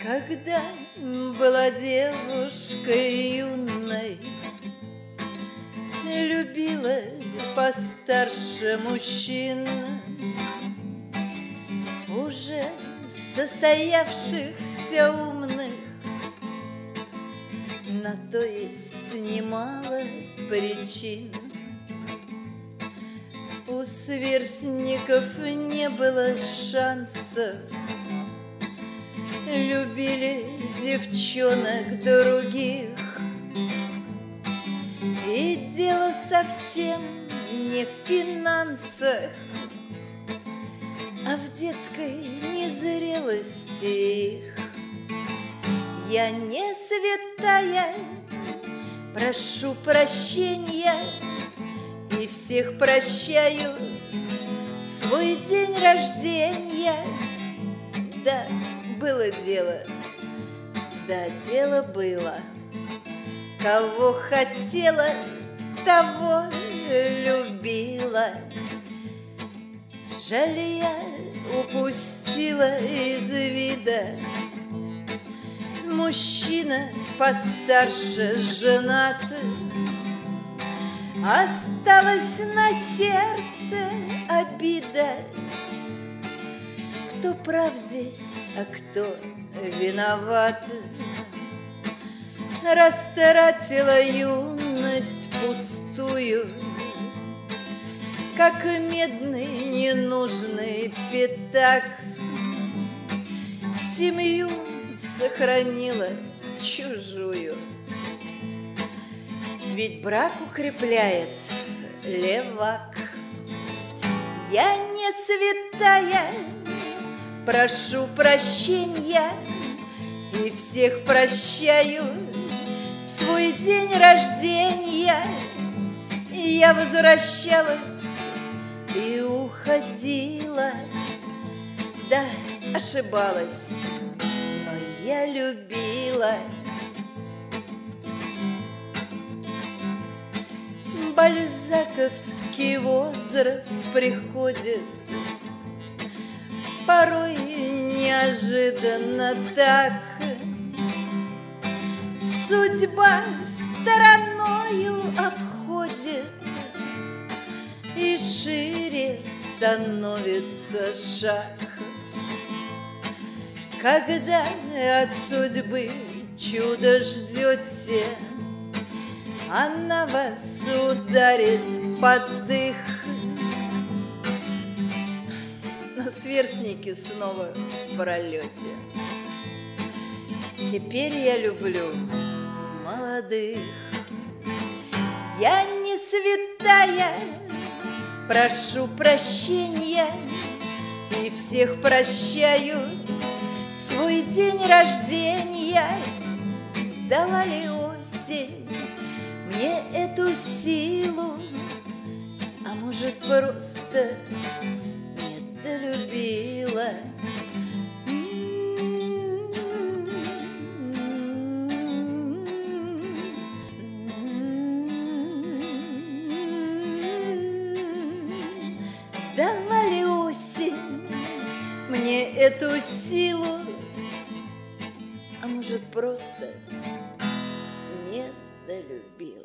Когда была девушкой юной, любила постарше мужчин, уже состоявшихся умных. На то есть немало причин. У сверстников не было шансов, любили девчонок других. И дело совсем не в финансах, а в детской незрелости их. Я не святая, прошу прощения и всех прощаю в свой день рождения. Да, было дело, да, дело было. Кого хотела, того любила. Жаль, я упустила из вида. Мужчина постарше женат, осталась на сердце обида. Кто прав здесь, а кто виноват? Растратила юность впустую, как медный ненужный пятак. Семью сохранила чужую, ведь брак укрепляет левак. Я не святая, прошу прощения и всех прощаю в свой день рождения. Я возвращалась и уходила. Да, ошибалась, но я любила. Бальзаковский возраст приходит порой неожиданно так. Судьба стороною обходит, и шире становится шаг. Когда от судьбы чудо ждете, она вас ударит под дых. Но сверстники снова в пролете. Теперь я люблю молодых. Я не святая, прошу прощения и всех прощаю в свой день рождения. Дала ли осень мне эту силу, а может, просто недолюбила? Дала ли осень мне эту силу, а может, просто недолюбила?